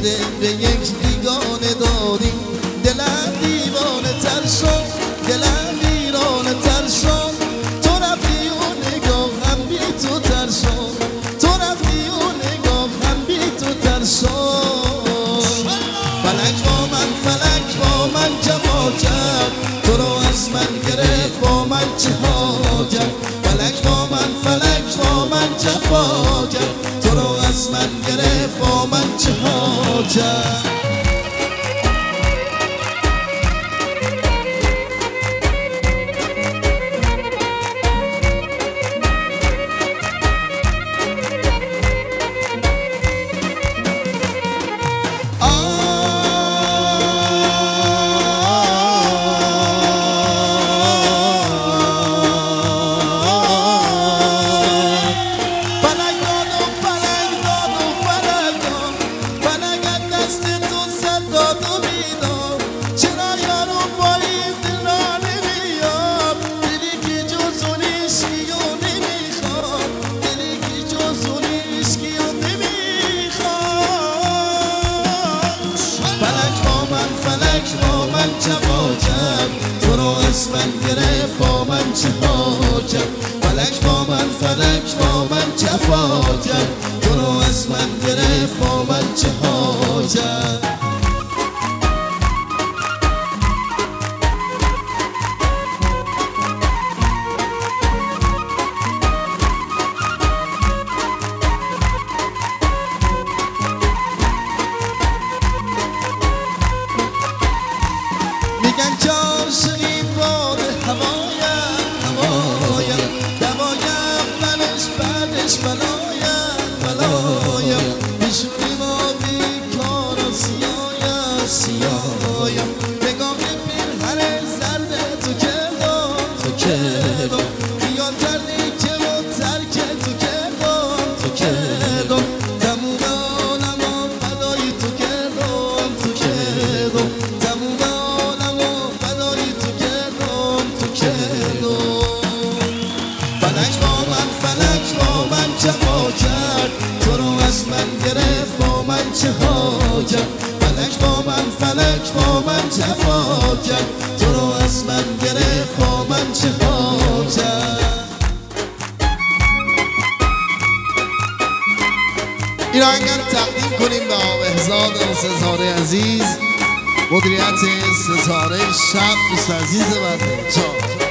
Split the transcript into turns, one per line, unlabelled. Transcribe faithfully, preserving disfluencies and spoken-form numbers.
شده به یک بیگانه دادی. دلم دیوانه تر شد، دلم ویرانه تر شد. تو رفتی و نگاهم بی تو تر شد، تو رفتی و نگاهم بی تو تر شد. فلک با من، فلک با من جفا کرد، تو رو از من گرفت با من چه حاجت. فلک با من، فلک با من جفا کرد، تو رو از من گرفت با من چه حاجت. تو رو از من گرفت با من چه حاجت. فلک با من، فلک با من جفا کرد، تو رو از من گرفت با من چه حاجت. میگن که عاشقی باد هوایم، هوایم دوایم منش بعدش بلایم، بلایم بیشونی ما بیکار و سیایم، سیایم نگاه پیرهن زرد تو کردم، تو کردم خیال کردی که با ترک تو کردم، تو کردم تموم عالم و فدای تو کردم، تو کردم تموم جفا کرد، تو رو از من گرفت با من چه حاجت. فلک با من، فلک با من جفا کرد، تو رو از من گرفت با من چه حاجت. این آهنگ تقدیم کنیم به آقا بهزاد ستاره عزیز، مدیریت ستاره شب دوست عزیز بنده.